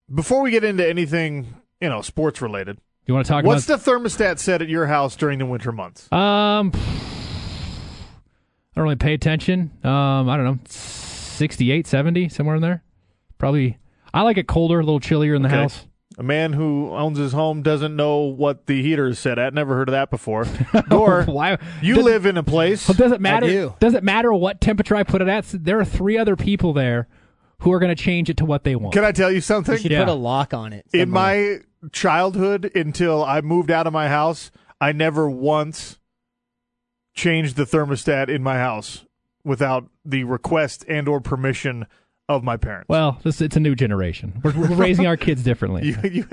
Before we get into anything, sports related, You want to talk what's the thermostat set at your house during the winter months? I don't really pay attention. I don't know, 68, 70, somewhere in there. Probably. I like it colder, a little chillier in the house. A man who owns his home doesn't know what the heater is set at. Never heard of that before. Or you live in a place. Well, does it matter? I do. Does it matter what temperature I put it at? There are 3 other people there who are going to change it to what they want. Can I tell you something? You should put a lock on it. In my childhood, until I moved out of my house, I never once changed the thermostat in my house without the request and or permission of my parents. Well, it's a new generation. We're raising our kids differently.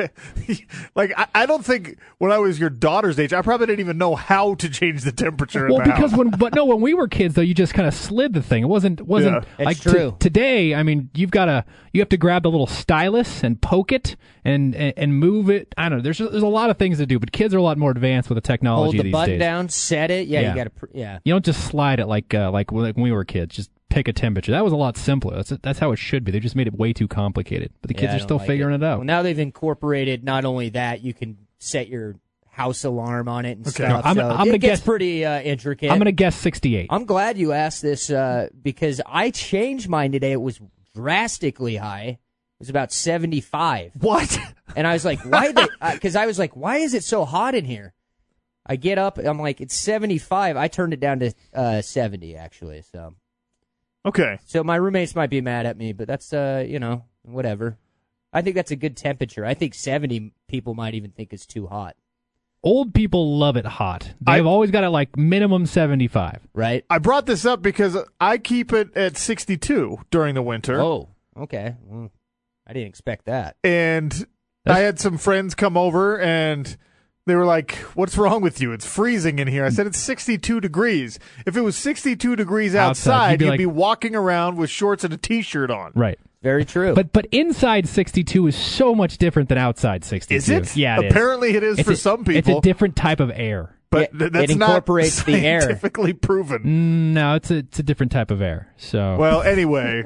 I don't think when I was your daughter's age, I probably didn't even know how to change the temperature in my because house. when we were kids though, you just kind of slid the thing. It wasn't like It's true. Today. I mean, you have to grab the little stylus and poke it and move it. I don't know. There's a lot of things to do, but kids are a lot more advanced with the technology Hold the these button days. down, set it. Yeah, you got to. You don't just slide it like when we were kids. Just pick a temperature. That was a lot simpler. That's how it should be. They just made it way too complicated. But the kids are still figuring it out. Well, now they've incorporated not only that, you can set your house alarm on it and stuff. It gets pretty intricate. I'm going to guess 68. I'm glad you asked this because I changed mine today. It was drastically high. It was about 75. What? And I was like, why? Because I was like, why is it so hot in here? I get up. I'm like, it's 75. I turned it down to 70, actually. So. Okay. So my roommates might be mad at me, but that's, whatever. I think that's a good temperature. I think 70 people might even think it's too hot. Old people love it hot. They've always got it like minimum 75. Right? I brought this up because I keep it at 62 during the winter. Oh, okay. Well, I didn't expect that. And I had some friends come over and they were like, "What's wrong with you? It's freezing in here." I said, "It's 62 degrees. If it was 62 degrees outside, you'd be walking around with shorts and a T-shirt on." Right. Very true. But inside 62 is so much different than outside 62. Is it? Yeah, Apparently it is for some people. It's a different type of air. But that's it incorporates not the air. scientifically proven. No, it's a different type of air. So Well, anyway,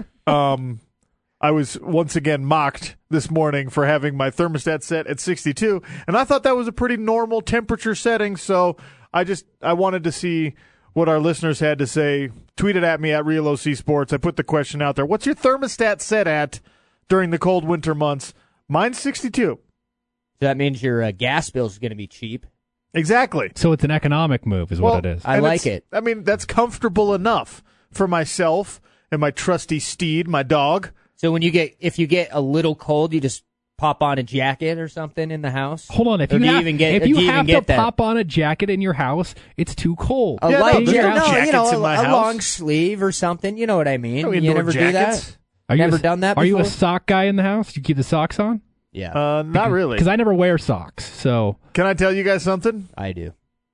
I was once again mocked this morning for having my thermostat set at 62, and I thought that was a pretty normal temperature setting, so I wanted to see what our listeners had to say. Tweet it at me at Real OC Sports. I put the question out there. What's your thermostat set at during the cold winter months? Mine's 62. So that means your gas bill is going to be cheap. Exactly. So it's an economic move is what it is. I like it. I mean, that's comfortable enough for myself and my trusty steed, my dog. So if you get a little cold, you just pop on a jacket or something in the house? Hold on. If you have to pop on a jacket in your house, it's too cold. A light jacket, a long sleeve or something. You know what I mean? You never do that? Never done that before? Are you a sock guy in the house? Do you keep the socks on? Yeah. Not really. Because I never wear socks. So can I tell you guys something? I do.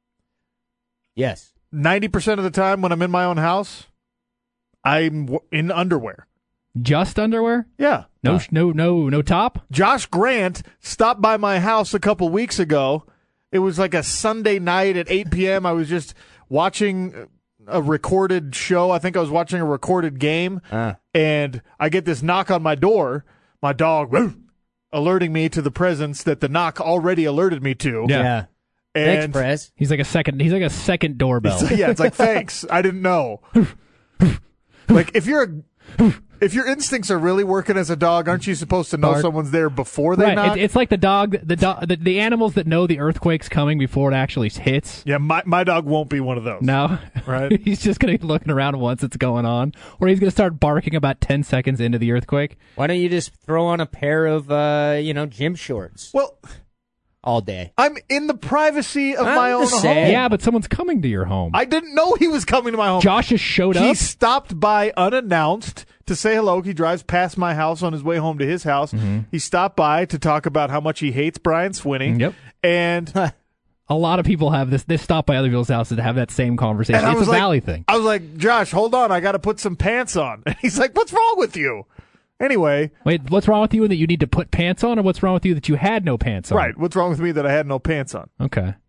Yes. 90% of the time when I'm in my own house, I'm in underwear. Just underwear? Yeah. No top? Josh Grant stopped by my house a couple weeks ago. It was like a Sunday night at 8 p.m. I was just watching a recorded show. I think I was watching a recorded game. And I get this knock on my door. My dog alerting me to the presence that the knock already alerted me to. Yeah. And thanks, Prez. He's like a second doorbell. It's like, thanks. I didn't know. Like, if your instincts are really working as a dog, aren't you supposed to know someone's there before they knock? It's like the animals that know the earthquake's coming before it actually hits. Yeah, my dog won't be one of those. No. Right? He's just going to be looking around once it's going on. Or he's going to start barking about 10 seconds into the earthquake. Why don't you just throw on a pair of, gym shorts? Well, all day. I'm in the privacy of my own home. Yeah, but someone's coming to your home. I didn't know he was coming to my home. Josh just showed up. He stopped by unannounced to say hello. He drives past my house on his way home to his house. Mm-hmm. He stopped by to talk about how much he hates Brian Swinney. Yep. And a lot of people have this. They stop by other people's houses to have that same conversation. It's a Valley thing. I was like, Josh, hold on. I got to put some pants on. And he's like, what's wrong with you? Anyway. Wait, what's wrong with you that you need to put pants on, or what's wrong with you that you had no pants on? Right. What's wrong with me that I had no pants on? Okay.